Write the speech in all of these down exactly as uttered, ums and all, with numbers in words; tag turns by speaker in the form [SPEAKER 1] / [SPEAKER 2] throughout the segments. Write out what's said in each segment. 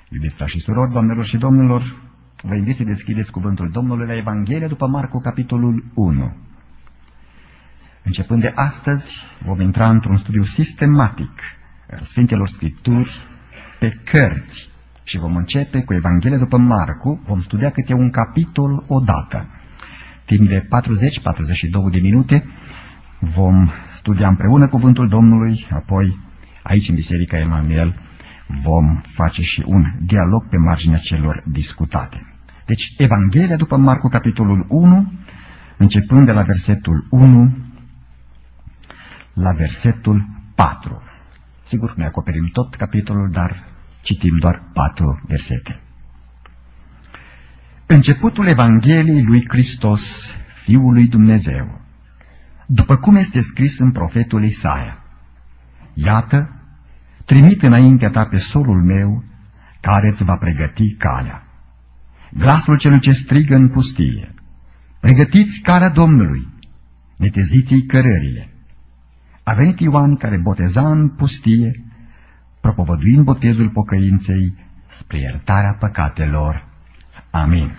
[SPEAKER 1] Iubiți frați și surori, doamnelor și domnilor, vă invit să deschideți cuvântul Domnului la Evanghelia după Marcu, capitolul unu. Începând de astăzi, vom intra într-un studiu sistematic al Sfintelor Scripturi pe cărți și vom începe cu Evanghelia după Marcu. Vom studia câte un capitol odată. Timp de patruzeci patruzeci și două de minute vom studia împreună cuvântul Domnului, apoi aici în Biserica Emanuel vom face și un dialog pe marginea celor discutate. Deci, Evanghelia după Marcu, capitolul unu, începând de la versetul unu la versetul patru. Sigur, ne acoperim tot capitolul, dar citim doar patru versete. Începutul Evangheliei lui Hristos, Fiul lui Dumnezeu, după cum este scris în profetul Isaia: Iată, trimit înaintea ta pe solul meu, care îți va pregăti calea. Glasul celui ce strigă în pustie: pregătiți calea Domnului, neteziți-i cărările. A venit Ioan, care boteza în pustie, propovăduind botezul pocăinței spre iertarea păcatelor. Amin.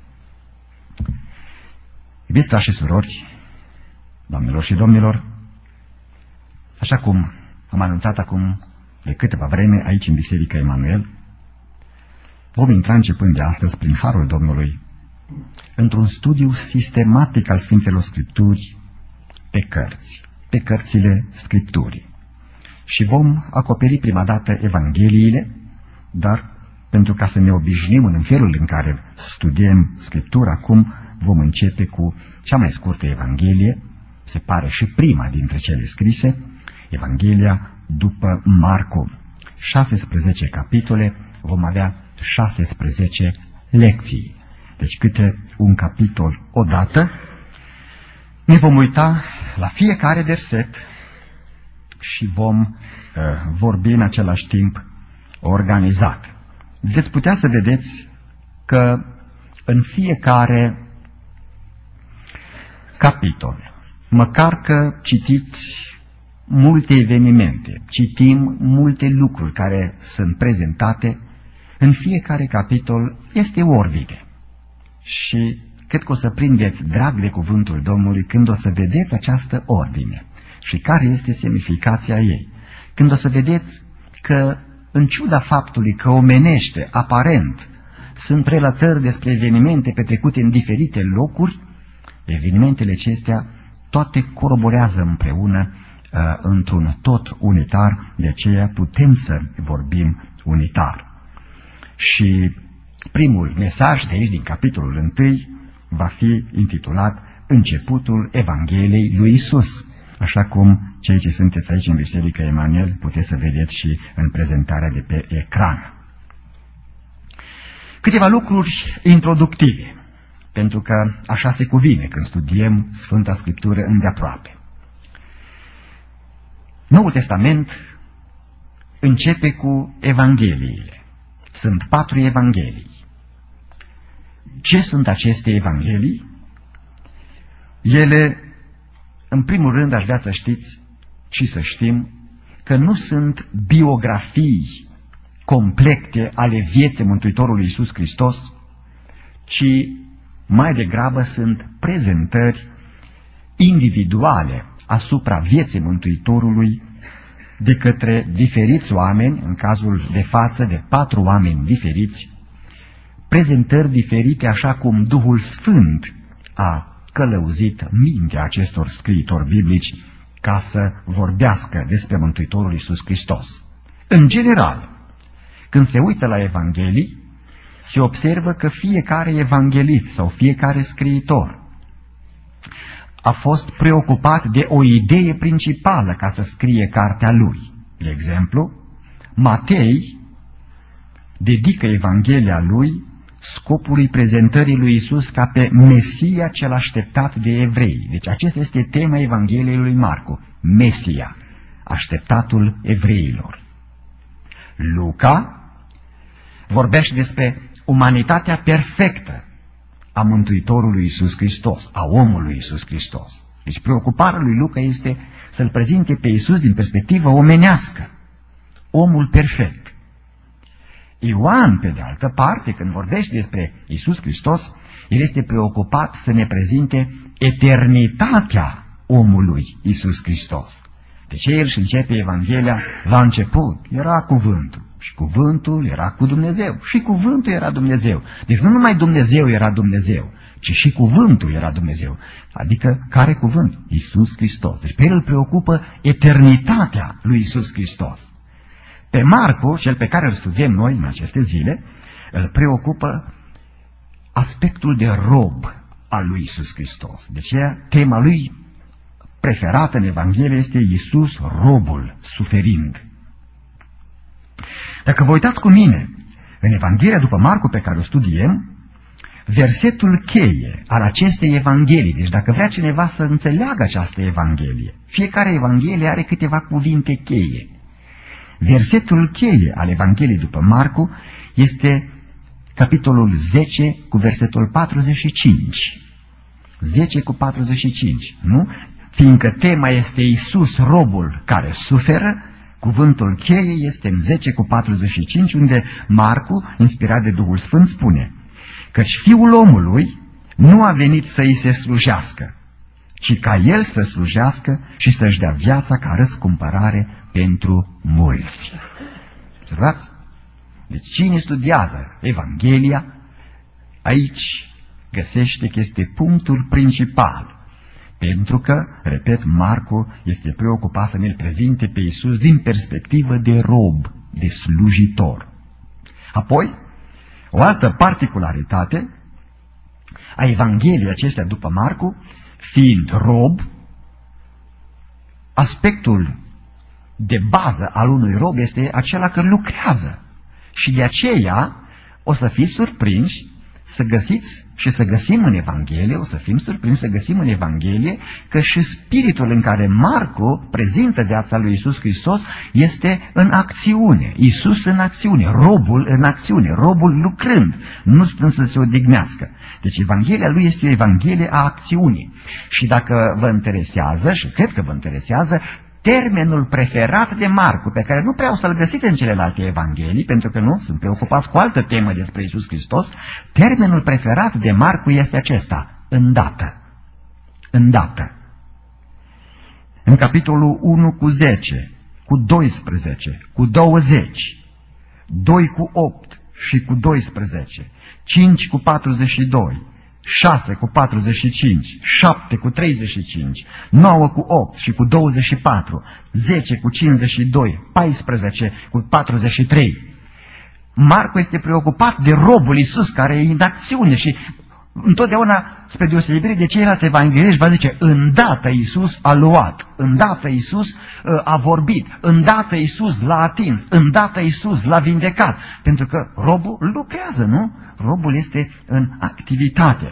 [SPEAKER 1] Iubiți frați și surori, doamnelor și domnilor, așa cum am anunțat acum de câteva vreme aici în Biserica Emanuel, vom intra începând de astăzi, prin harul Domnului, într-un studiu sistematic al Sfintelor Scripturi pe cărți, pe cărțile Scripturii. Și vom acoperi prima dată Evangheliile, dar pentru ca să ne obișnim în felul în care studiem Scriptura, acum vom începe cu cea mai scurtă Evanghelie, se pare și prima dintre cele scrise, Evanghelia după Marcu. șaisprezece capitole, vom avea șaisprezece lecții. Deci câte un capitol odată. Ne vom uita la fiecare verset și vom uh, vorbi în același timp organizat. Veți putea să vedeți că în fiecare capitol, măcar că citiți multe evenimente, citim multe lucruri care sunt prezentate, în fiecare capitol este ordine. Și cred că o să prindeți drag de cuvântul Domnului când o să vedeți această ordine și care este semnificația ei. Când o să vedeți că, în ciuda faptului că omenește, aparent, sunt relatări despre evenimente petrecute în diferite locuri, evenimentele acestea toate coroborează împreună uh, într-un tot unitar, de aceea putem să vorbim unitar. Și primul mesaj de aici, din capitolul unu, va fi intitulat Începutul Evangheliei lui Isus, așa cum cei ce sunteți aici în Biserica Emanuel puteți să vedeți și în prezentarea de pe ecran. Câteva lucruri introductive, pentru că așa se cuvine când studiem Sfânta Scriptură îndeaproape. Noul Testament începe cu Evangheliile. Sunt patru evanghelii. Ce sunt aceste evanghelii? Ele, în primul rând, aș vrea să știți și să știm că nu sunt biografii complete ale vieții Mântuitorului Iisus Hristos, ci mai degrabă sunt prezentări individuale asupra vieții Mântuitorului de către diferiți oameni, în cazul de față de patru oameni diferiți, prezentări diferite așa cum Duhul Sfânt a călăuzit mintea acestor scriitori biblici ca să vorbească despre Mântuitorul Iisus Hristos. În general, când se uită la Evanghelii, se observă că fiecare evanghelist sau fiecare scriitor a fost preocupat de o idee principală ca să scrie cartea lui. De exemplu, Matei dedică Evanghelia lui scopului prezentării lui Isus ca pe Mesia cel așteptat de evrei. Deci acesta este tema Evangheliei lui Marcu, Mesia, așteptatul evreilor. Luca vorbește despre umanitatea perfectă a Mântuitorului Iisus Hristos, a omului Iisus Hristos. Deci preocuparea lui Luca este să-L prezinte pe Iisus din perspectivă omenească, omul perfect. Ioan, pe de altă parte, când vorbește despre Iisus Hristos, el este preocupat să ne prezinte eternitatea omului Iisus Hristos. Deci el își începe Evanghelia la început. Era cuvântul. Și cuvântul era cu Dumnezeu. Și cuvântul era Dumnezeu. Deci nu numai Dumnezeu era Dumnezeu, ci și cuvântul era Dumnezeu. Adică, care cuvânt? Iisus Hristos. Deci pe el îl preocupă eternitatea lui Iisus Hristos. Pe Marcu, cel pe care îl studiem noi în aceste zile, îl preocupă aspectul de rob al lui Iisus Hristos. Deci tema lui preferată în Evanghelie este Iisus, robul, suferind. Dacă vă uitați cu mine în Evanghelia după Marcu pe care o studiem, versetul cheie al acestei Evanghelii, deci dacă vrea cineva să înțeleagă această Evanghelie, fiecare Evanghelie are câteva cuvinte cheie. Versetul cheie al Evangheliei după Marcu este capitolul zece cu versetul patruzeci și cinci. zece cu patruzeci și cinci, nu? Fiindcă tema este Iisus, robul care suferă, cuvântul cheie este în zece cu patruzeci și cinci, unde Marcu, inspirat de Duhul Sfânt, spune: căci Fiul omului nu a venit să îi se slujească, ci ca el să slujească și să-și dea viața ca răscumpărare pentru mulți. Observați? Deci cine studiază Evanghelia, aici găsește că este punctul principal. Pentru că, repet, Marcu este preocupat să ne-l prezinte pe Iisus din perspectivă de rob, de slujitor. Apoi, o altă particularitate a Evangheliei acestea după Marcu, fiind rob, aspectul de bază al unui rob este acela că lucrează. Și de aceea o să fiți surprinși să găsiți și să găsim în Evanghelie, o să fim surprinși să găsim în Evanghelie că și spiritul în care Marcu prezintă viața lui Iisus Hristos este în acțiune. Iisus în acțiune, robul în acțiune, robul lucrând, nu stând să se odihnească. Deci Evanghelia lui este o Evanghelie a acțiunii. Și dacă vă interesează, și cred că vă interesează, termenul preferat de Marcu, pe care nu prea o să-l găsiți în celelalte Evanghelii, pentru că nu, sunt preocupați cu altă temă despre Iisus Hristos, termenul preferat de Marcu este acesta: îndată. Îndată. În capitolul unu cu zece, cu doisprezece, cu douăzeci, doi cu opt și cu doisprezece, cinci cu patruzeci și doi, șase cu patruzeci și cinci, șapte cu treizeci și cinci, nouă cu opt și cu douăzeci și patru, zece cu cincizeci și doi, paisprezece cu patruzeci și trei. Marcu este preocupat de robul Iisus care e în acțiune și întotdeauna, spre deosebire de ceilalți evangheliști, va zice: îndată Iisus a luat, îndată Iisus a vorbit, îndată Iisus l-a atins, îndată Iisus l-a vindecat. Pentru că robul lucrează, nu? Robul este în activitate.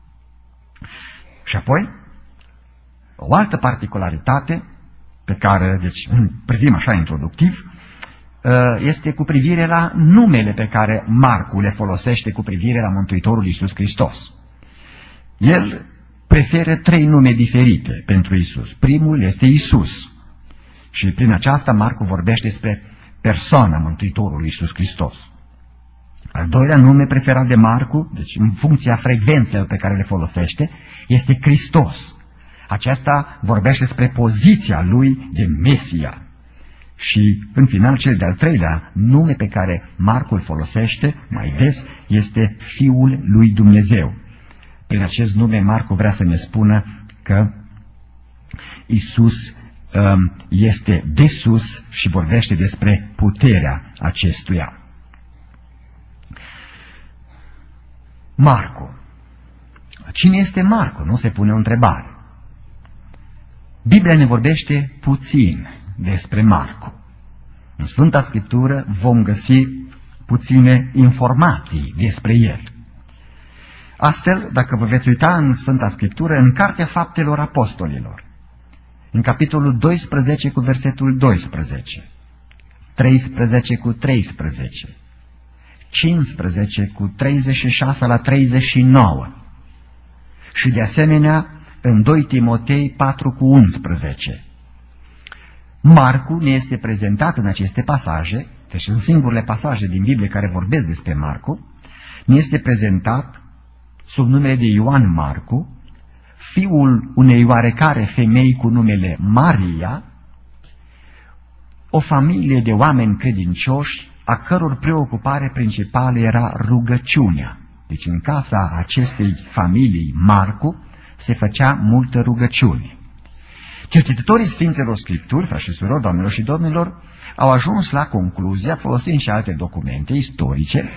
[SPEAKER 1] Și apoi, o altă particularitate pe care, deci, privim așa introductiv, este cu privire la numele pe care Marcu le folosește cu privire la Mântuitorul Iisus Hristos. El preferă trei nume diferite pentru Iisus. Primul este Iisus. Și prin aceasta Marcu vorbește despre persoana Mântuitorului Iisus Hristos. Al doilea nume preferat de Marcu, deci în funcția frecvențelor pe care le folosește, este Hristos. Aceasta vorbește despre poziția lui de Mesia. Și, în final, cel de-al treilea nume pe care Marcu îl folosește mai des este Fiul lui Dumnezeu. Prin acest nume Marcu vrea să ne spună că Iisus um, este de sus și vorbește despre puterea acestuia. Marcu. Cine este Marcu? Nu se pune o întrebare. Biblia ne vorbește puțin despre Marcu. În Sfânta Scriptură vom găsi puține informații despre el. Astfel, dacă vă veți uita în Sfânta Scriptură, în Cartea Faptelor Apostolilor, în capitolul doisprezece cu versetul doisprezece, treisprezece cu treisprezece, cincisprezece cu treizeci și șase la treizeci și nouă și de asemenea în doi Timotei patru cu unsprezece, Marcu ne este prezentat în aceste pasaje deci în singurele pasaje din Biblie care vorbesc despre Marcu, ne este prezentat sub numele de Ioan Marcu, fiul unei oarecare femei cu numele Maria, o familie de oameni credincioși, a căror preocupare principală era rugăciunea. Deci în casa acestei familii Marcu se făcea multă rugăciune. Cercetătorii Sfintelor Scripturi, frați și surori, doamnelor și domnilor, au ajuns la concluzia, folosind și alte documente istorice,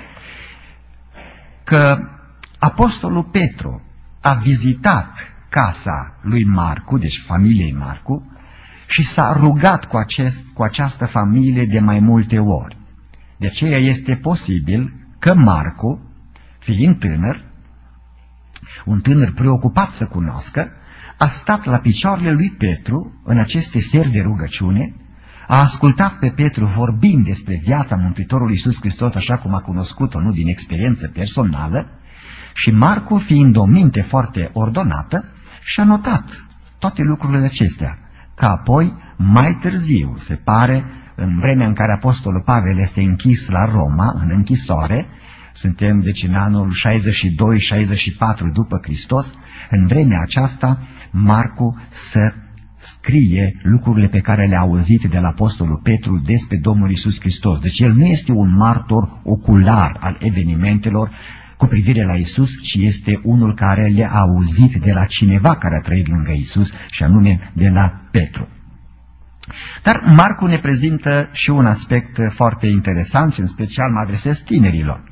[SPEAKER 1] că apostolul Petru a vizitat casa lui Marcu, deci familiei Marcu, și s-a rugat cu, acest, cu această familie de mai multe ori. De aceea este posibil că Marcu, fiind tânăr, un tânăr preocupat să cunoască, a stat la picioarele lui Petru în aceste seri de rugăciune, a ascultat pe Petru vorbind despre viața Mântuitorului Iisus Hristos așa cum a cunoscut-o, nu din experiență personală, și Marcu, fiind o minte foarte ordonată, și-a notat toate lucrurile acestea, ca apoi, mai târziu, se pare, în vremea în care apostolul Pavel este închis la Roma, în închisoare, suntem deci în anul șaizeci și doi șaizeci și patru după Hristos, în vremea aceasta Marcu să scrie lucrurile pe care le-a auzit de la apostolul Petru despre Domnul Iisus Hristos. Deci el nu este un martor ocular al evenimentelor cu privire la Iisus, ci este unul care le-a auzit de la cineva care a trăit lângă Iisus, și anume de la Petru. Dar Marcu ne prezintă și un aspect foarte interesant și în special mă adresez tinerilor.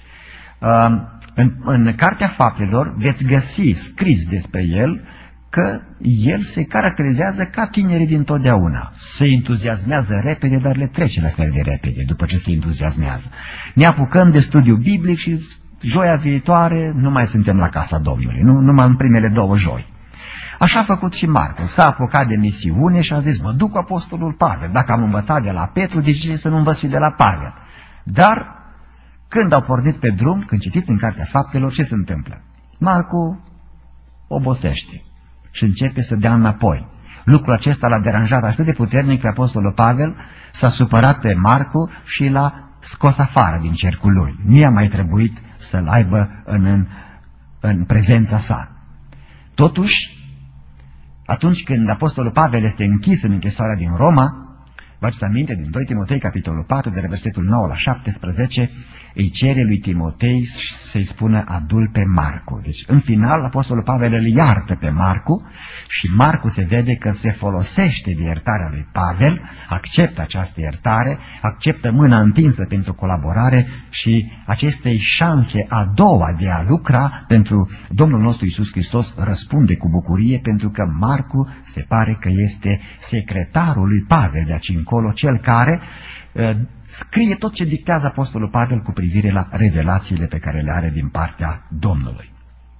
[SPEAKER 1] În, în Cartea Faptelor veți găsi scris despre el că el se caracterizează ca tinerii dintotdeauna. Se entuziasmează repede, dar le trece la fel de repede după ce se entuziasmează. Ne apucăm de studiu biblic și joia viitoare nu mai suntem la casa Domnului, nu, numai în primele două joi. Așa a făcut și Marcu, s-a apucat de misiune și a zis, mă duc cu apostolul Pavel, dacă am învățat de la Petru, de ce să nu învăț și de la Pavel? Dar când au pornit pe drum, când citiți în Cartea Faptelor, ce se întâmplă? Marcu obosește și începe să dea înapoi. Lucrul acesta l-a deranjat atât de puternic pe apostolul Pavel, s-a supărat pe Marcu și l-a scos afară din cercul lui. Nu i-a mai trebuit să-l aibă în, în, în prezența sa. Totuși, atunci când apostolul Pavel este închis în închisoarea din Roma, vă aduceți aminte din doi Timotei, capitolul patru, de la versetul nouă la șaptesprezece, îi cere lui Timotei să-i spună adu-l pe Marcu. Deci, în final, apostolul Pavel îl iartă pe Marcu și Marcu se vede că se folosește de iertarea lui Pavel, acceptă această iertare, acceptă mâna întinsă pentru colaborare și acestei șanse a doua de a lucra pentru Domnul nostru Iisus Hristos răspunde cu bucurie, pentru că Marcu se pare că este secretarul lui Pavel de aici încolo, cel care uh, scrie tot ce dictează apostolul Pavel cu privire la revelațiile pe care le are din partea Domnului.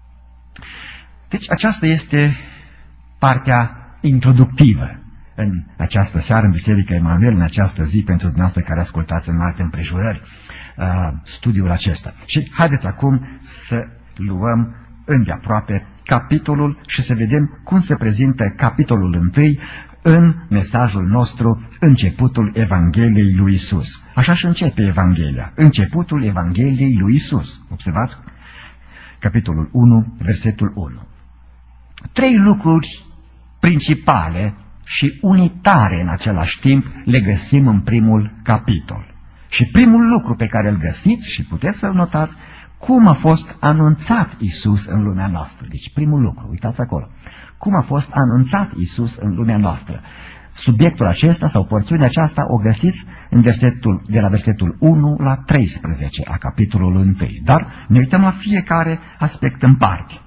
[SPEAKER 1] Deci aceasta este partea introductivă în această seară, în Biserica Emanuel, în această zi, pentru dumneavoastră care ascultați în alte împrejurări uh, studiul acesta. Și haideți acum să luăm îndeaproape capitolul și să vedem cum se prezintă capitolul întâi în mesajul nostru, începutul Evangheliei lui Isus. Așa și începe Evanghelia, începutul Evangheliei lui Isus. Observați? Capitolul unu, versetul unu. Trei lucruri principale și unitare în același timp le găsim în primul capitol. Și primul lucru pe care îl găsiți și puteți să-l notați, cum a fost anunțat Isus în lumea noastră. Deci primul lucru, uitați acolo. Cum a fost anunțat Isus în lumea noastră. Subiectul acesta sau porțiunea aceasta o găsiți în versetul, de la versetul unu la treisprezece a capitolului unu. Dar ne uităm la fiecare aspect în parte.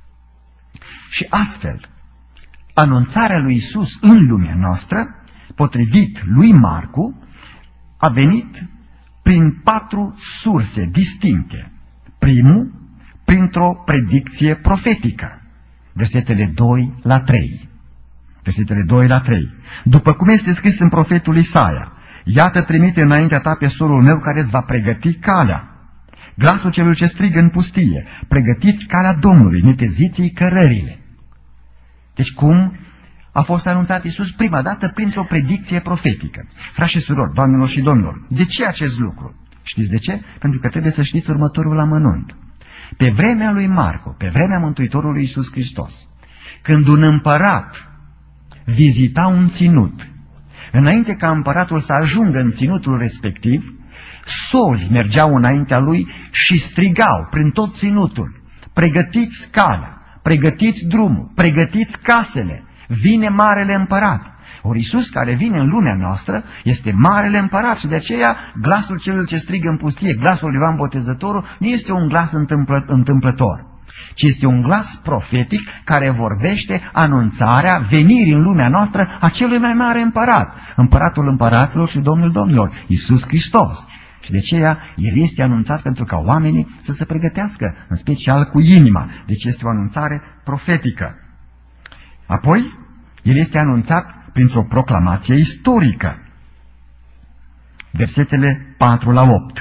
[SPEAKER 1] Și astfel, anunțarea lui Isus în lumea noastră, potrivit lui Marcu, a venit prin patru surse distincte. Primul, printr-o predicție profetică. Versetele doi la trei. Versetele doi la trei. După cum este scris în profetul Isaia, iată trimite înaintea ta pe sorul meu care îți va pregăti calea. Glasul celui ce strigă în pustie, pregătiți calea Domnului, neteziți-i cărările. Deci cum a fost anunțat Iisus prima dată printr-o predicție profetică. Frați și surori, doamnelor și domnilor, de ce acest lucru? Știți de ce? Pentru că trebuie să știți următorul amănunt. Pe vremea lui Marco, pe vremea Mântuitorului Iisus Hristos, când un împărat vizita un ținut, înainte ca împăratul să ajungă în ținutul respectiv, soli mergeau înaintea lui și strigau prin tot ținutul: pregătiți calea, pregătiți drumul, pregătiți casele, vine Marele Împărat. Ori Iisus care vine în lumea noastră este Marele Împărat și de aceea glasul celui ce strigă în pustie, glasul Ioan Botezătorul, nu este un glas întâmplă, întâmplător, ci este un glas profetic care vorbește anunțarea venirii în lumea noastră a celui mai mare împărat, Împăratul împăraților și Domnul domnilor, Iisus Hristos. Și de aceea El este anunțat pentru ca oamenii să se pregătească, în special cu inima. Deci este o anunțare profetică. Apoi, El este anunțat printr-o proclamație istorică. Versetele patru la opt.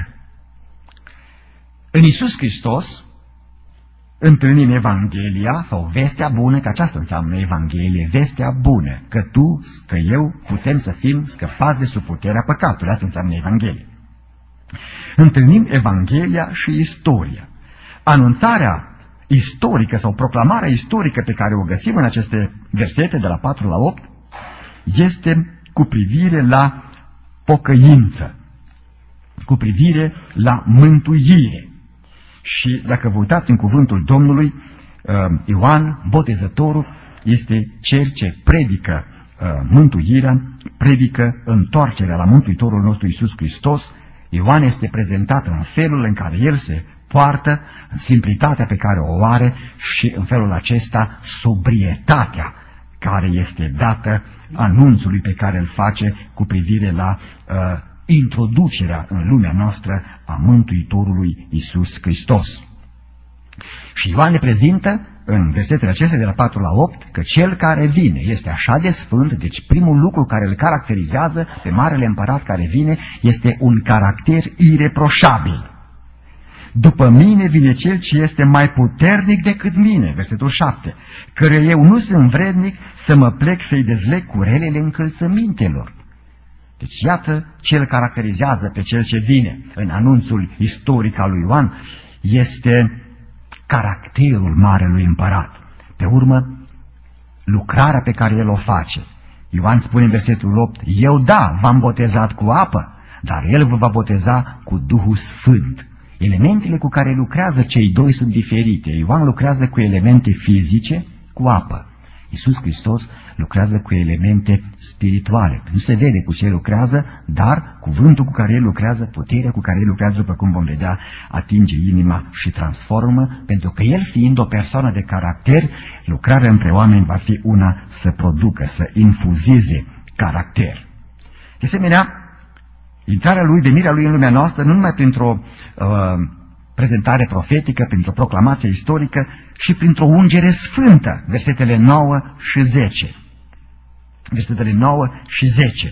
[SPEAKER 1] În Iisus Hristos întâlnim Evanghelia sau vestea bună, că aceasta înseamnă Evanghelie, vestea bună, că tu, că eu putem să fim scăpați de sub puterea păcatului. Asta înseamnă Evanghelie. Întâlnim Evanghelia și istoria. Anunțarea istorică sau proclamarea istorică pe care o găsim în aceste versete de la patru la opt este cu privire la pocăință, cu privire la mântuire. Și dacă vă uitați în cuvântul Domnului, Ioan Botezătorul este cel ce predică mântuirea, predică întoarcerea la Mântuitorul nostru Iisus Hristos. Ioan este prezentat în felul în care el se poartă, în simplitatea pe care o are și în felul acesta sobrietatea care este dată anunțului pe care îl face cu privire la uh, introducerea în lumea noastră a Mântuitorului Iisus Hristos. Și Ioan ne prezintă în versetele acestea de la patru la opt că cel care vine este așa de sfânt, deci primul lucru care îl caracterizează pe Marele Împărat care vine este un caracter ireproșabil. După mine vine cel ce este mai puternic decât mine, versetul șapte, căruia eu nu sunt vrednic să mă plec să-i dezleg curelele încălțămintelor. Deci iată ce îl caracterizează pe cel ce vine în anunțul istoric al lui Ioan, este caracterul Marelui Împărat. Pe urmă, lucrarea pe care el o face. Ioan spune în versetul opt, eu da, v-am botezat cu apă, dar el vă va boteza cu Duhul Sfânt. Elementele cu care lucrează cei doi sunt diferite. Ioan lucrează cu elemente fizice, cu apă. Iisus Hristos lucrează cu elemente spirituale. Nu se vede cu ce lucrează, dar cuvântul cu care el lucrează, puterea cu care el lucrează, după cum vom vedea, atinge inima și transformă, pentru că el, fiind o persoană de caracter, lucrarea între oameni va fi una să producă, să infuzeze caracter. De asemenea, intrarea lui, venirea lui în lumea noastră, nu numai printr-o uh, prezentare profetică, printr-o proclamație istorică, și printr-o ungere sfântă, versetele nouă și zece. Versetele nouă și zece.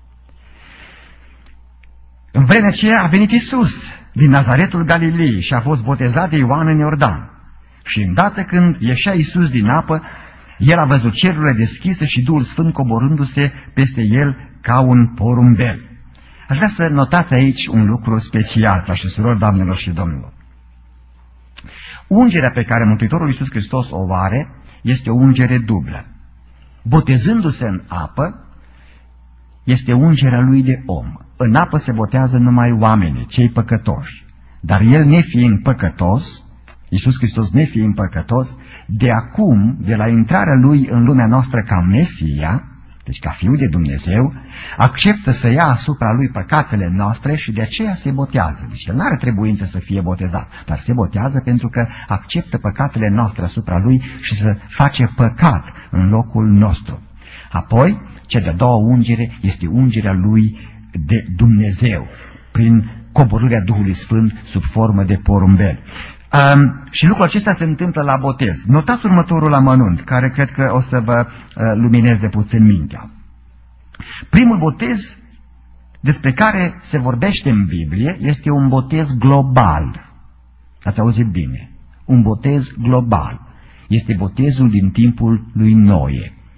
[SPEAKER 1] În vremea aceea a venit Iisus din Nazaretul Galilei și a fost botezat de Ioan în Iordan. Și îndată când ieșea Iisus din apă, el a văzut cerurile deschise și Duhul Sfânt coborându-se peste el ca un porumbel. Aș vrea să notați aici un lucru special, frați și surori, doamnelor și domnilor. Ungerea pe care Mântuitorul Iisus Hristos o are este o ungere dublă. Botezându-se în apă, este ungerea lui de om. În apă se botează numai oamenii, cei păcătoși. Dar el, nefiind păcătos, Iisus Hristos nefiind păcătos, de acum, de la intrarea lui în lumea noastră ca Mesia, deci ca Fiul de Dumnezeu, acceptă să ia asupra lui păcatele noastre și de aceea se botează. Deci el nu are trebuință să fie botezat, dar se botează pentru că acceptă păcatele noastre asupra lui și să face păcat în locul nostru. Apoi, cea de-a doua ungere este ungerea lui de Dumnezeu, prin coborârea Duhului Sfânt sub formă de porumbel. Um, și lucrul acesta se întâmplă la botez. Notați următorul amănunt, care cred că o să vă uh, lumineze puțin mintea. Primul botez despre care se vorbește în Biblie este un botez global. Ați auzit bine? Un botez global. Este botezul din timpul lui Noe.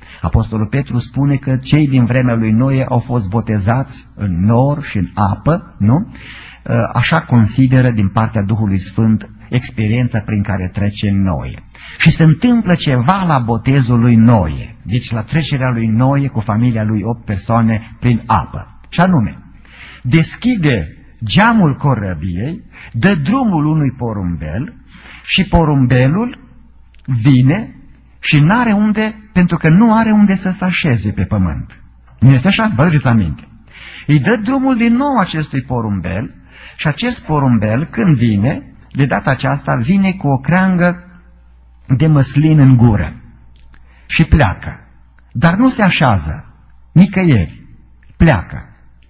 [SPEAKER 1] Apostolul Petru spune că cei din vremea lui Noe au fost botezați în nor și în apă, nu? Așa consideră din partea Duhului Sfânt experiența prin care trece Noe. Și se întâmplă ceva la botezul lui Noe, deci la trecerea lui Noe cu familia lui opt persoane prin apă. Și anume, deschide geamul corăbiei, dă drumul unui porumbel și porumbelul vine și n-are unde, pentru că nu are unde să se așeze pe pământ. Nu este așa? Vă aduceți aminte. Îi dă drumul din nou acestui porumbel și acest porumbel, când vine, de data aceasta, vine cu o creangă de măslin în gură și pleacă. Dar nu se așează nicăieri, pleacă.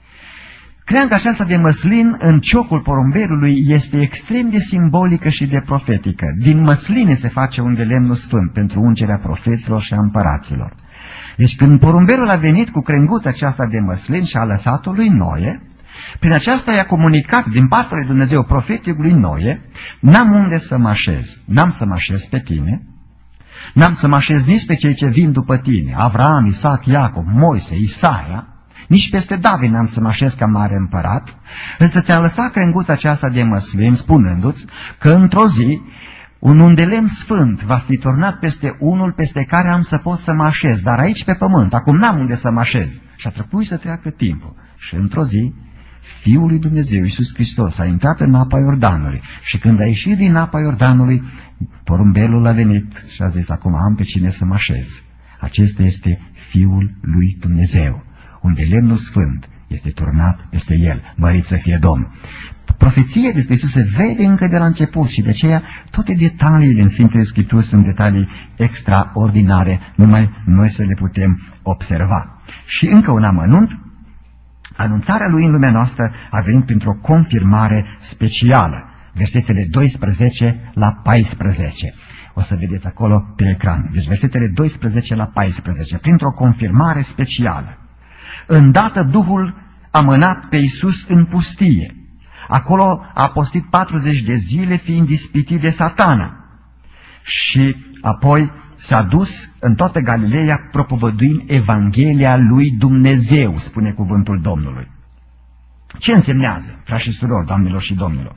[SPEAKER 1] Creanga aceasta de măslin în ciocul porumbelului este extrem de simbolică și de profetică. Din măsline se face un de lemnul sfânt pentru ungerea profeților și a împăraților. Deci când porumbelul a venit cu crenguța aceasta de măslin și a lăsat-o lui Noe, prin aceasta i-a comunicat din partea lui Dumnezeu profeticului Noe: n-am unde să mă așez, n-am să mă așez pe tine, n-am să mă așez nici pe cei ce vin după tine, Avram, Isaac, Iacov, Moise, Isaia, nici peste David n-am să mă așez ca mare împărat, însă ți-am lăsat crenguța aceasta de măslin, spunându-ți că într-o zi un undelem sfânt va fi turnat peste unul peste care am să pot să mă așez, dar aici pe pământ, acum n-am unde să mă așez. Și a trebuit să treacă timpul. Și într-o zi, Fiul lui Dumnezeu, Iisus Hristos, a intrat în apa Iordanului și când a ieșit din apa Iordanului, porumbelul a venit și a zis: acum am pe cine să mă așez. Acesta este Fiul lui Dumnezeu, unde lemnul sfânt este turnat peste el, mărit să fie Domn. Profeția despre Iisus se vede încă de la început și de aceea toate detaliile în Sfintele Scripturi sunt detalii extraordinare, numai noi să le putem observa. Și încă un amănunt: anunțarea lui în lumea noastră a venit printr-o confirmare specială. Versetele doisprezece la paisprezece. O să vedeți acolo pe ecran. Deci versetele doisprezece la paisprezece. Printr-o confirmare specială. Îndată Duhul a mânat pe Iisus în pustie. Acolo a postit patruzeci de zile fiind ispitit de Satana. Și apoi s-a dus în toată Galileea propovăduind Evanghelia lui Dumnezeu, spune cuvântul Domnului. Ce însemnează, frați și surori, doamnelor și domnilor?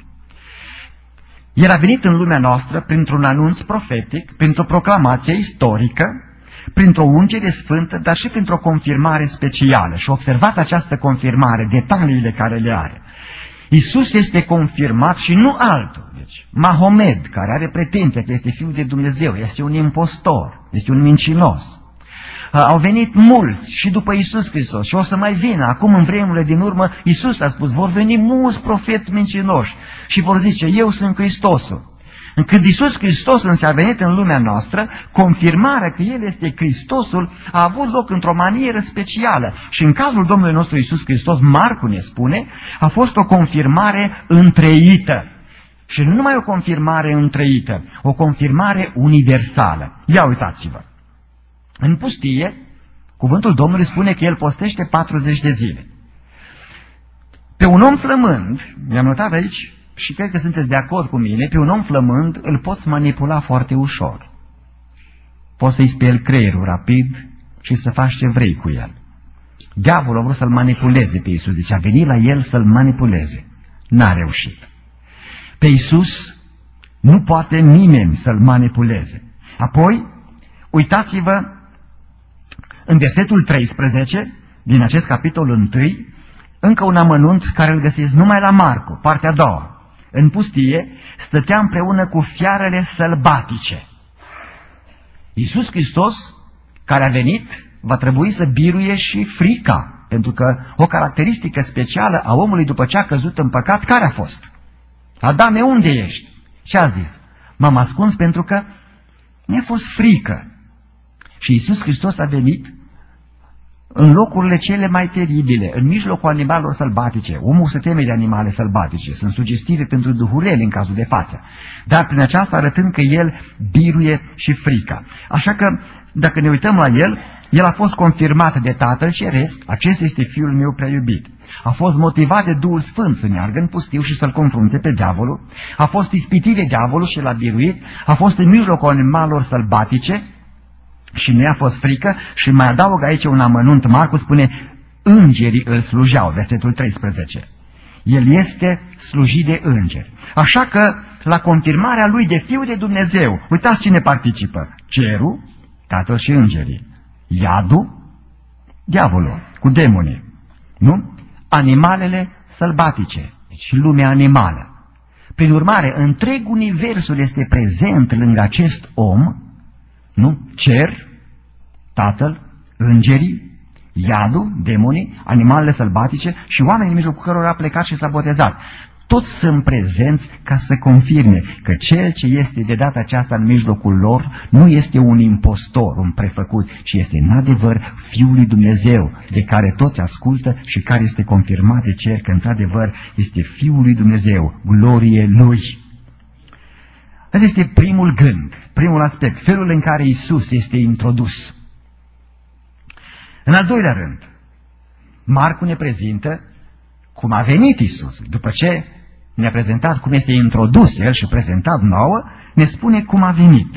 [SPEAKER 1] El a venit în lumea noastră printr-un anunț profetic, printr-o proclamație istorică, printr-o ungere sfântă, dar și printr-o confirmare specială. Și observați această confirmare, detaliile care le are. Iisus este confirmat și nu altul. Deci, Mahomed, care are pretenția că este Fiul de Dumnezeu, este un impostor, este un mincinos. Au venit mulți și după Iisus Hristos și o să mai vină. Acum, în vremurile din urmă, Iisus a spus: vor veni mulți profeți mincinoși și vor zice: eu sunt Hristosul. Când Iisus Hristos însă a venit în lumea noastră, confirmarea că El este Hristosul a avut loc într-o manieră specială. Și în cazul Domnului nostru Iisus Hristos, Marcu ne spune, a fost o confirmare întreită. Și nu numai o confirmare întreită, o confirmare universală. Ia uitați-vă. În pustie, cuvântul Domnului spune că El postește patruzeci de zile. Pe un om flămând, mi-am notat aici, și cred că sunteți de acord cu mine, pe un om flămând îl poți manipula foarte ușor. Poți să-i speli creierul rapid și să faci ce vrei cu el. Diavolul a vrut să-l manipuleze pe Iisus, deci a venit la el să-l manipuleze. N-a reușit. Pe Iisus nu poate nimeni să-l manipuleze. Apoi, uitați-vă în versetul treisprezece din acest capitol unu, încă un amănunt care îl găsiți numai la Marcu, partea a doua. În pustie stătea împreună cu fiarele sălbatice. Iisus Hristos, care a venit, va trebui să biruie și frica, pentru că o caracteristică specială a omului după ce a căzut în păcat, care a fost? Adame, unde ești? Ce a zis? M-am ascuns pentru că mi-a fost frică. Și Iisus Hristos a venit în locurile cele mai teribile, în mijlocul animalelor sălbatice. Omul se teme de animale sălbatice, sunt sugestive pentru duhurele în cazul de față, dar prin aceasta arătând că el biruie și frica. Așa că, dacă ne uităm la el, el a fost confirmat de Tatăl Ceresc: acesta este Fiul meu prea iubit. A fost motivat de Duhul Sfânt să meargă în pustiu și să-l confrunte pe diavolul. A fost ispitit de diavolul și l-a biruit. A fost în mijlocul animalelor sălbatice Și nu i-a fost frică și mai adaugă aici un amănunt. Marcu spune, îngerii îl slujeau, versetul treisprezece. El este slujit de îngeri. Așa că, la confirmarea lui de Fiul de Dumnezeu, uitați cine participă. Cerul, Tatăl și îngerii. Iadul, diavolul, cu demonii. Nu? Animalele sălbatice, și lumea animală. Prin urmare, întreg universul este prezent lângă acest om, nu? Cer, Tatăl, îngerii, iadul, demonii, animalele sălbatice și oamenii în mijlocul cărora a plecat și s-a botezat. Toți sunt prezenți ca să confirme că cel ce este de data aceasta în mijlocul lor nu este un impostor, un prefăcut, ci este în adevăr Fiul lui Dumnezeu, de care toți ascultă și care este confirmat de cer că într-adevăr este Fiul lui Dumnezeu, glorie Lui. Asta este primul gând, primul aspect, felul în care Iisus este introdus. În al doilea rând, Marcu ne prezintă cum a venit Iisus. După ce ne-a prezentat cum este introdus El și prezentat nouă, ne spune cum a venit.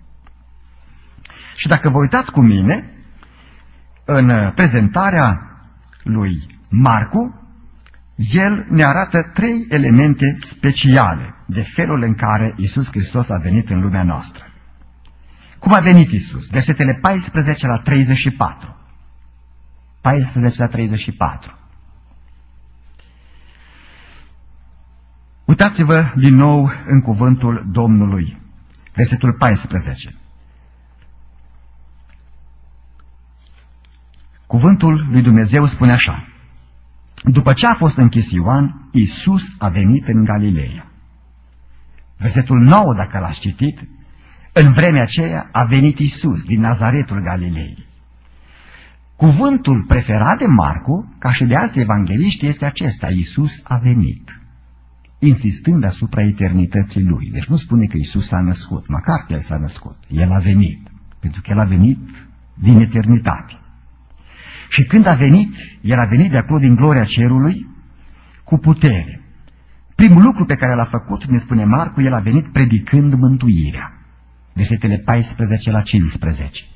[SPEAKER 1] Și dacă vă uitați cu mine, în prezentarea lui Marcu, el ne arată trei elemente speciale de felul în care Iisus Hristos a venit în lumea noastră. Cum a venit Iisus? Versetele paisprezece la treizeci și patru. paisprezece la treizeci și patru. Uitați-vă din nou în cuvântul Domnului. Versetul paisprezece. Cuvântul lui Dumnezeu spune așa. După ce a fost închis Ioan, Iisus a venit în Galileea. Versetul nouă, dacă l-ați citit, în vremea aceea a venit Iisus din Nazaretul Galilei. Cuvântul preferat de Marcu, ca și de alți evangeliști, este acesta: Iisus a venit, insistând asupra eternității Lui. Deci nu spune că Iisus s-a născut, măcar că El s-a născut. El a venit, pentru că El a venit din eternitate. Și când a venit, El a venit de acolo din gloria cerului cu putere. Primul lucru pe care l-a făcut, ne spune Marcu, El a venit predicând mântuirea. Versetele paisprezece la cincisprezece.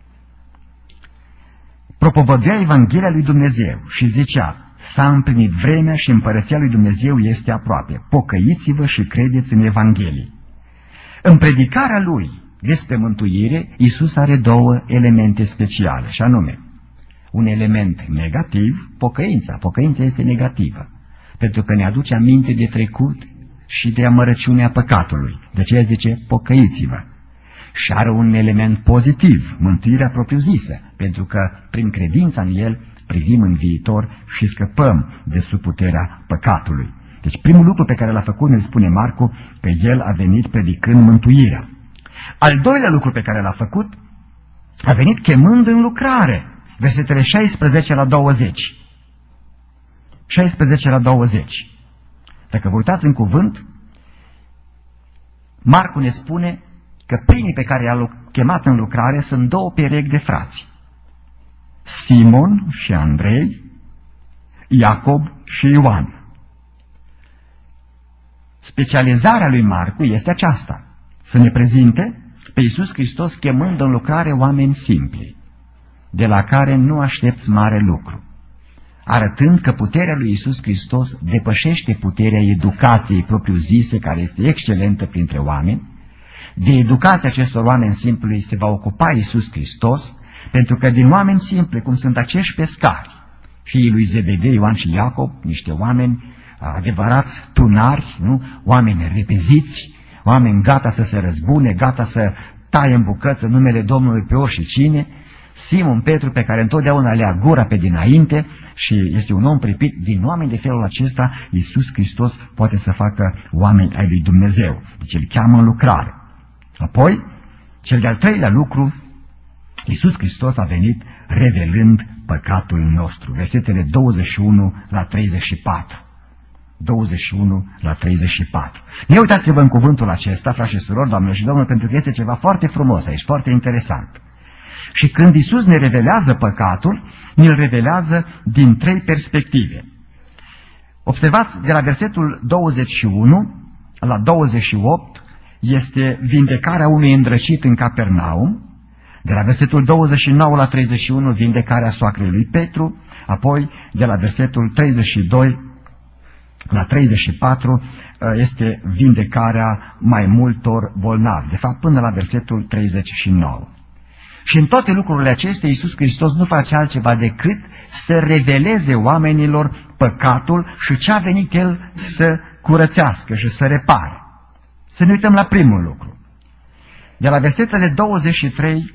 [SPEAKER 1] Propovădea Evanghelia lui Dumnezeu și zicea: s-a împlinit vremea și împărăția lui Dumnezeu este aproape. Pocăiți-vă și credeți în Evanghelie. În predicarea Lui despre mântuire, Iisus are două elemente speciale, și anume, un element negativ, pocăința. Pocăința este negativă, pentru că ne aduce aminte de trecut și de amărăciunea păcatului. De aceea zice, pocăiți-vă. Și are un element pozitiv, mântuirea propriu-zisă, pentru că prin credința în El privim în viitor și scăpăm de sub puterea păcatului. Deci primul lucru pe care l-a făcut, ne spune Marcu, că El a venit predicând mântuirea. Al doilea lucru pe care l-a făcut, a venit chemând în lucrare. Versetele șaisprezece la douăzeci. șaisprezece la douăzeci. Dacă vă uitați în cuvânt, Marcu ne spune că primii pe care i-a chemat în lucrare sunt două perechi de frați. Simon și Andrei, Iacob și Ioan. Specializarea lui Marcu este aceasta: să ne prezinte pe Iisus Hristos chemând în lucrare oameni simpli, de la care nu aștepți mare lucru, arătând că puterea lui Iisus Hristos depășește puterea educației propriu-zise, care este excelentă printre oameni. De educația acestor oameni simpli se va ocupa Iisus Hristos, pentru că din oameni simpli, cum sunt acești pescari, fiii lui Zebedei, Ioan și Iacob, niște oameni adevărați tunari, nu? Oameni repeziți, oameni gata să se răzbune, gata să taie în bucăți în numele Domnului pe oricine, Simon Petru, pe care întotdeauna le-a gura pe dinainte și este un om pripit, din oameni de felul acesta, Iisus Hristos poate să facă oameni ai lui Dumnezeu. Deci îl cheamă în lucrare. Apoi, cel de-al treilea lucru, Iisus Hristos a venit revelând păcatul nostru. Versetele douăzeci și unu la treizeci și patru. douăzeci și unu la treizeci și patru. Ia uitați-vă în cuvântul acesta, frați și surori, doamnelor și domnilor, pentru că este ceva foarte frumos aici, foarte interesant. Și când Iisus ne revelează păcatul, ne-l revelează din trei perspective. Observați, de la versetul douăzeci și unu la douăzeci și opt este vindecarea unui îndrăcit în Capernaum, De la versetul douăzeci și nouă la treizeci și unu, vindecarea soacrei lui Petru, apoi de la versetul treizeci și doi la treizeci și patru este vindecarea mai multor bolnavi, de fapt până la versetul treizeci și nouă. Și în toate lucrurile acestea, Iisus Hristos nu face altceva decât să reveleze oamenilor păcatul și ce a venit El să curățească și să repare. Să ne uităm la primul lucru. De la versetele douăzeci și trei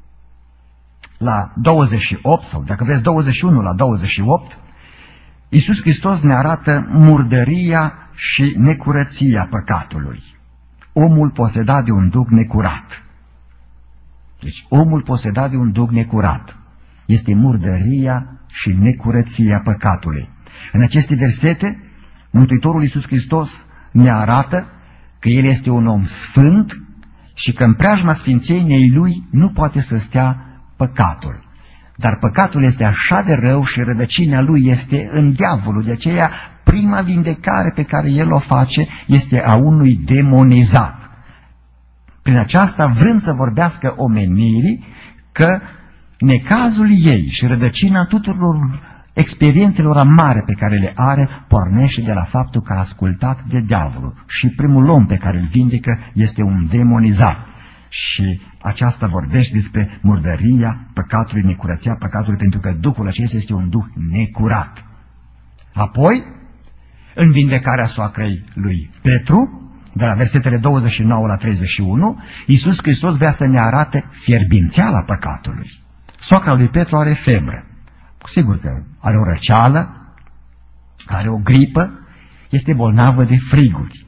[SPEAKER 1] la douăzeci și opt, sau dacă vreți douăzeci și unu la douăzeci și opt, Iisus Hristos ne arată murdăria și necurăția păcatului. Omul posedat de un duh necurat. Deci omul posedat de un duh necurat este murdăria și necurăția păcatului. În aceste versete, Mântuitorul Iisus Hristos ne arată că El este un om sfânt și că în preajma sfințeniei Lui nu poate să stea păcatul. Dar păcatul este așa de rău și rădăcina lui este în diavolul. De aceea, prima vindecare pe care El o face este a unui demonizat. Prin aceasta, vrând să vorbească omenirii că necazul ei și rădăcina tuturor experiențelor amare pe care le are pornește de la faptul că a ascultat de diavolul. Și primul om pe care îl vindecă este un demonizat. Și aceasta vorbește despre murdăria păcatului, necurăția păcatului, pentru că Duhul acesta este un Duh necurat. Apoi, în vindecarea soacrei lui Petru, de la versetele douăzeci și nouă la treizeci și unu, Iisus Hristos vrea să ne arate fierbințeala păcatului. Soacra lui Petru are febră. Sigur că are o răceală, are o gripă, este bolnavă de friguri.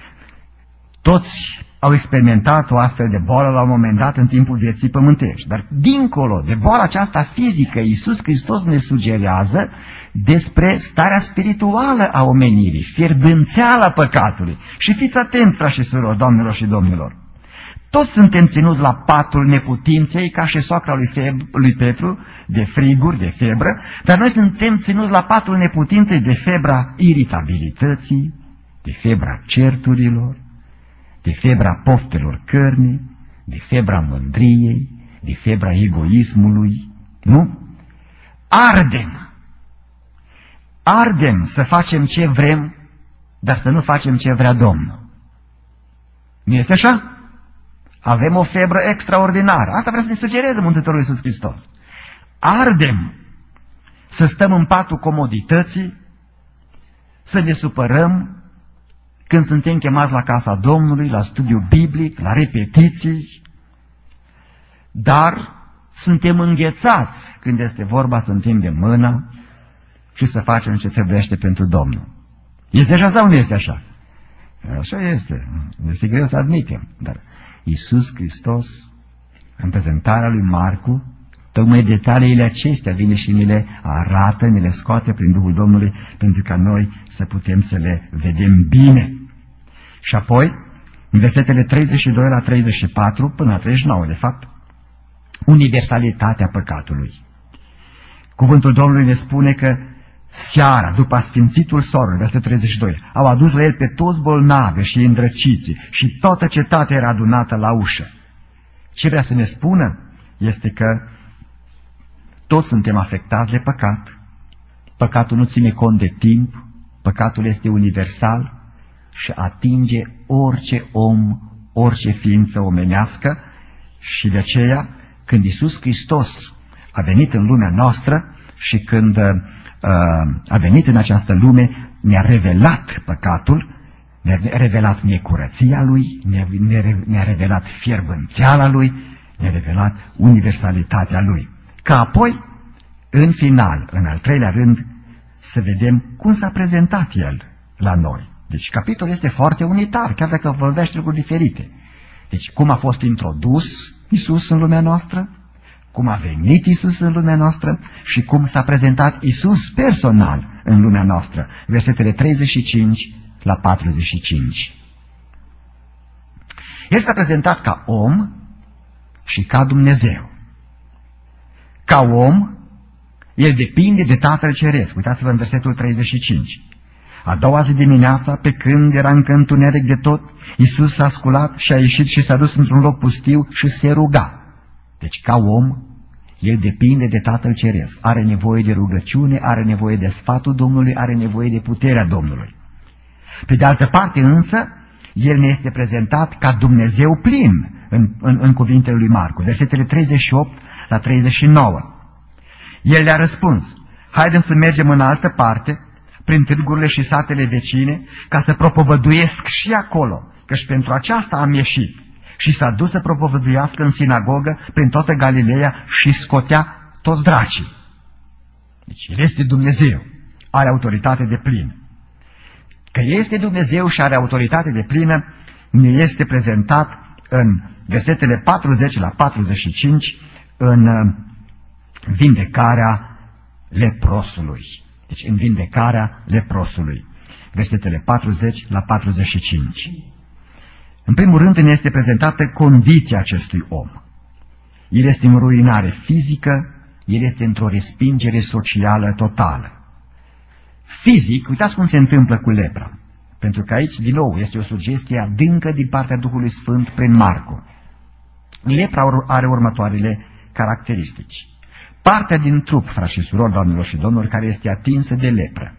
[SPEAKER 1] Toți au experimentat o astfel de boală la un moment dat în timpul vieții pământești. Dar dincolo de boala aceasta fizică, Iisus Hristos ne sugerează despre starea spirituală a omenirii, fierbânțeala păcatului. Și fiți atenți, frați și surori, doamnelor și domnilor. Toți suntem ținuți la patul neputinței, ca și soacra lui, Feb, lui Petru, de friguri, de febră, dar noi suntem ținuți la patul neputinței de febra iritabilității, de febra certurilor, de febra poftelor cărnii, de febra mândriei, de febra egoismului, nu? Ardem! Ardem să facem ce vrem, dar să nu facem ce vrea Domnul. Nu este așa? Avem o febră extraordinară. Asta vrea să ne sugereze Mântuitorul Iisus Hristos. Ardem să stăm în patul comodității, să ne supărăm când suntem chemați la casa Domnului, la studiu biblic, la repetiții, dar suntem înghețați când este vorba să întindem mâna și să facem ce trebuiește pentru Domnul. Este așa sau nu este așa? Așa este. Este greu să admitem. Dar Iisus Hristos, în prezentarea lui Marcu, tocmai detaliile acestea vine și ne le arată, ne le scoate prin Duhul Domnului, pentru ca noi să putem să le vedem bine. Și apoi, în versetele treizeci și doi la treizeci și patru, până la treizeci și nouă, de fapt, universalitatea păcatului. Cuvântul Domnului ne spune că seara, după sfințitul sorului, versetul treizeci și doi, au adus la el pe toți bolnavi și îndrăciții și toată cetatea era adunată la ușă. Ce vrea să ne spună este că toți suntem afectați de păcat. Păcatul nu ține cont de timp, păcatul este universal și atinge orice om, orice ființă omenească și de aceea, când Iisus Hristos a venit în lumea noastră și când uh, a venit în această lume, ne-a revelat păcatul, ne-a revelat necurăția Lui, ne-a revelat fierbânțeala Lui, ne-a revelat universalitatea Lui. Ca apoi, în final, în al treilea rând, să vedem cum s-a prezentat El la noi. Deci capitolul este foarte unitar, chiar dacă vorbește lucruri diferite. Deci cum a fost introdus Iisus în lumea noastră, cum a venit Iisus în lumea noastră și cum s-a prezentat Iisus personal în lumea noastră. Versetele treizeci și cinci la patruzeci și cinci. El s-a prezentat ca om și ca Dumnezeu. Ca om, El depinde de Tatăl Ceresc. Uitați-vă în versetul treizeci și cinci. A doua zi dimineața, pe când era încă întuneric de tot, Iisus s-a sculat și a ieșit și s-a dus într-un loc pustiu și se ruga. Deci, ca om, el depinde de Tatăl Ceresc. Are nevoie de rugăciune, are nevoie de sfatul Domnului, are nevoie de puterea Domnului. Pe de altă parte, însă, el ne este prezentat ca Dumnezeu plin în, în, în cuvintele lui Marcu. Versetele treizeci și opt la treizeci și nouă. El le-a răspuns: haidem să mergem în altă parte, prin târgurile și satele vecine, ca să propovăduiesc și acolo, căci pentru aceasta am ieșit. Și s-a dus să propovăduiască în sinagogă prin toată Galileea și scotea toți dracii. Deci el este Dumnezeu, are autoritate de plină. Că este Dumnezeu și are autoritate de plină, ne este prezentat în versetele patruzeci la patruzeci și cinci, în vindecarea leprosului. Deci în vindecarea leprosului. Versetele patruzeci la patruzeci și cinci. În primul rând ne este prezentată condiția acestui om. El este în ruinare fizică, el este într-o respingere socială totală. Fizic, uitați cum se întâmplă cu lepra. Pentru că aici, din nou, este o sugestie adâncă din partea Duhului Sfânt prin Marcu. Lepra are următoarele caracteristici. Partea din trup, frați și surori, doamnelor și domnilor, care este atinsă de lepră,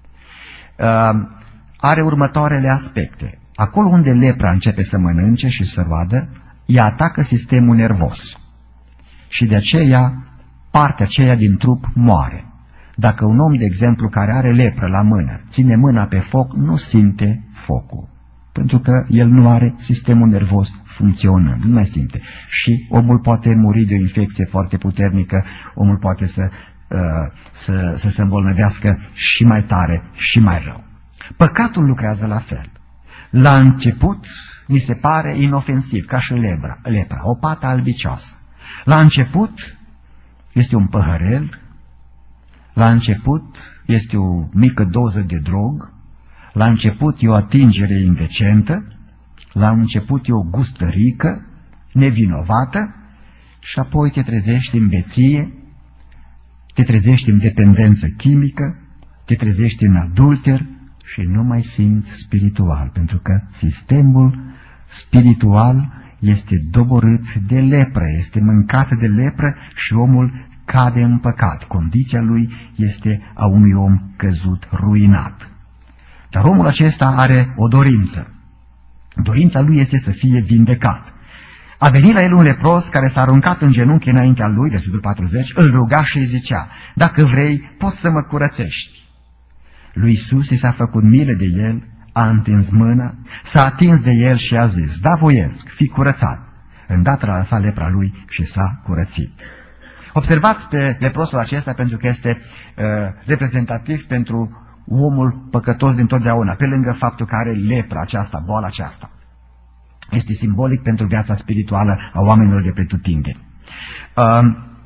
[SPEAKER 1] are următoarele aspecte. Acolo unde lepra începe să mănânce și să roadă, ea atacă sistemul nervos. Și de aceea, partea aceea din trup moare. Dacă un om, de exemplu, care are lepră la mână, ține mâna pe foc, nu simte focul. Pentru că el nu are sistemul nervos funcționând, nu mai simte. Și omul poate muri de o infecție foarte puternică, omul poate să, uh, să, să se îmbolnăvească și mai tare și mai rău. Păcatul lucrează la fel. La început mi se pare inofensiv, ca și lepra, lepra, o pată albicioasă. La început este un păhărel, la început este o mică doză de drog, la început e o atingere indecentă, la început e o gustărică, nevinovată, și apoi te trezești în beție, te trezești în dependență chimică, te trezești în adulter și nu mai simți spiritual, pentru că sistemul spiritual este doborât de lepră, este mâncat de lepră și omul cade în păcat. Condiția lui este a unui om căzut, ruinat. Dar omul acesta are o dorință. Dorința lui este să fie vindecat. A venit la el un lepros care s-a aruncat în genunchi înaintea lui, versetul patruzeci, îl ruga și îi zicea: dacă vrei, poți să mă curățești. Lui Iisus i s-a făcut milă de el, a întins mâna, s-a atins de el și a zis: da, voiesc, fii curățat. Îndată a lăsat lepra lui și s-a curățit. Observați pe leprosul acesta, pentru că este uh, reprezentativ pentru omul păcătos dintotdeauna, pe lângă faptul că are lepra aceasta, boala aceasta. Este simbolic pentru viața spirituală a oamenilor de pretutindeni. Uh,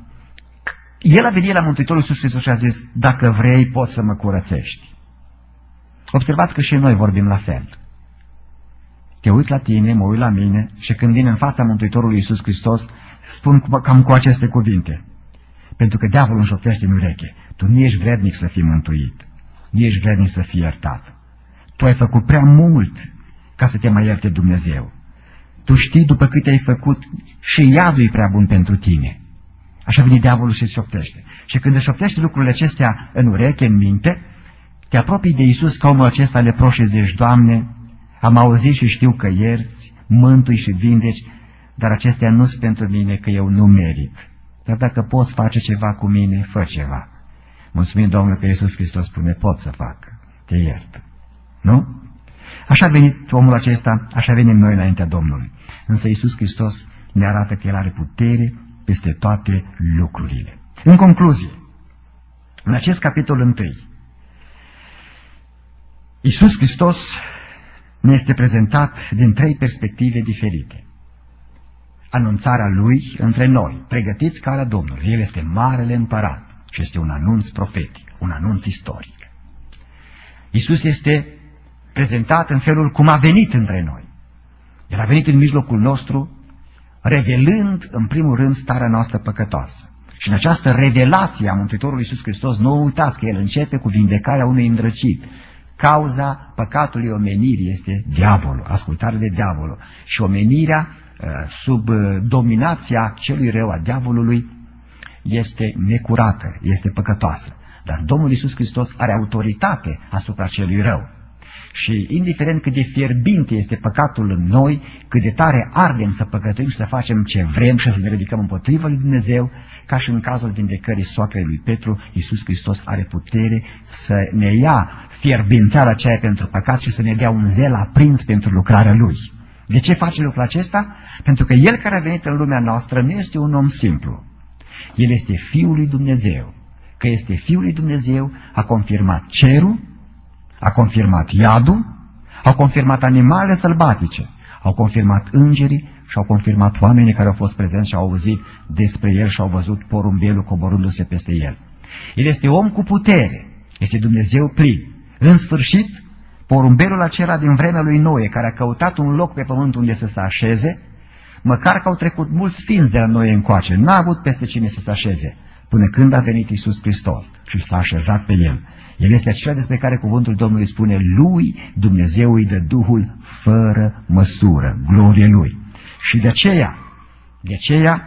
[SPEAKER 1] el a venit la Mântuitorul Iisus Hristos și a zis: dacă vrei, poți să mă curățești. Observați că și noi vorbim la fel. Te uit la tine, mă uit la mine și când vin în fața Mântuitorului Iisus Hristos, spun cam cu aceste cuvinte. Pentru că diavolul înșoptește în ureche: tu nu ești vrednic să fii mântuit, nu ești vrednic să fii iertat. Tu ai făcut prea mult ca să te mai ierte Dumnezeu. Tu știi după cât ai făcut și iadul e prea bun pentru tine. Așa vine diavolul și îți șoptește. Și când îți șoptește lucrurile acestea în ureche, în minte, te apropii de Iisus ca omul acesta lepros și zici: Doamne, am auzit și știu că ierți, mântui și vindeci, dar acestea nu sunt pentru mine, că eu nu merit. Dar dacă poți face ceva cu mine, fă ceva. Mulțumim, Domnul, că Iisus Hristos spune: pot să fac, te iert. Nu? Așa a venit omul acesta, așa venim noi înaintea Domnului. Însă Iisus Hristos ne arată că El are putere peste toate lucrurile. În concluzie, în acest capitol întâi, Iisus Hristos ne este prezentat din trei perspective diferite. Anunțarea Lui între noi: pregătiți calea Domnului. El este Marele Împărat și este un anunț profetic, un anunț istoric. Iisus este prezentat în felul cum a venit între noi. El a venit în mijlocul nostru, revelând în primul rând starea noastră păcătoasă. Și în această revelație a Mântuitorului Iisus Hristos, nu uitați că El începe cu vindecarea unui îndrăcit. Cauza păcatului omenirii este diavolul, ascultarea de diavolul. Și omenirea sub dominația celui rău, a diavolului, este necurată, este păcătoasă. Dar Domnul Iisus Hristos are autoritate asupra celui rău. Și indiferent cât de fierbinte este păcatul în noi, cât de tare ardem să păcătuim și să facem ce vrem și să ne ridicăm împotriva lui Dumnezeu, ca și în cazul vindecării soacrei lui Petru, Iisus Hristos are putere să ne ia fierbințeala aceea pentru păcat și să ne dea un zel aprins pentru lucrarea Lui. De ce face lucrul acesta? Pentru că El care a venit în lumea noastră nu este un om simplu. El este Fiul lui Dumnezeu. Că este Fiul lui Dumnezeu a confirmat cerul, a confirmat iadul, au confirmat animalele sălbatice, au confirmat îngerii și au confirmat oamenii care au fost prezenți și au auzit despre El și au văzut porumbelul coborându-se peste El. El este om cu putere, este Dumnezeu plin. În sfârșit, porumbelul acela din vremea lui Noe, care a căutat un loc pe pământ unde să se așeze, măcar că au trecut mulți sfinți de la Noe încoace, n-a avut peste cine să se așeze, până când a venit Iisus Hristos și s-a așezat pe El. El este acela despre care cuvântul Domnului spune, Lui Dumnezeu îi dă Duhul fără măsură, glorie Lui. Și de aceea, de aceea,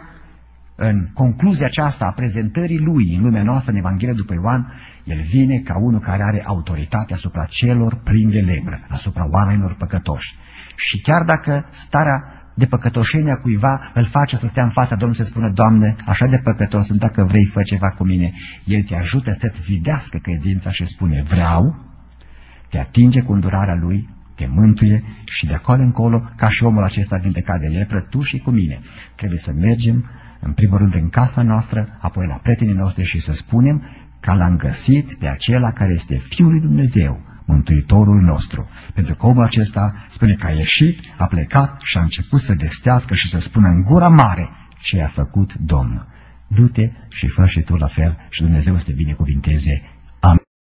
[SPEAKER 1] în concluzia aceasta a prezentării Lui în lumea noastră, în Evanghelia după Ioan, El vine ca unul care are autoritate asupra celor plini de lepră, asupra oamenilor păcătoși. Și chiar dacă starea de păcătoșenie a cuiva îl face să stea în fața Domnului să spună, Doamne, așa de păcătos sunt, dacă vrei, fă ceva cu mine. El te ajută să-ți zidească credința și spune, vreau, te atinge cu îndurarea Lui, te mântuie și de acolo încolo, ca și omul acesta vindecat de lepră, tu și cu mine. Trebuie să mergem, în primul rând, în casa noastră, apoi la prietenii noștri și să spunem că l-am găsit pe acela care este Fiul lui Dumnezeu, Mântuitorul nostru. Pentru că omul acesta spune că a ieșit, a plecat și a început să destească și să spună în gura mare ce a făcut Domnul. Du-te și fă și tu la fel și Dumnezeu să te binecuvinteze.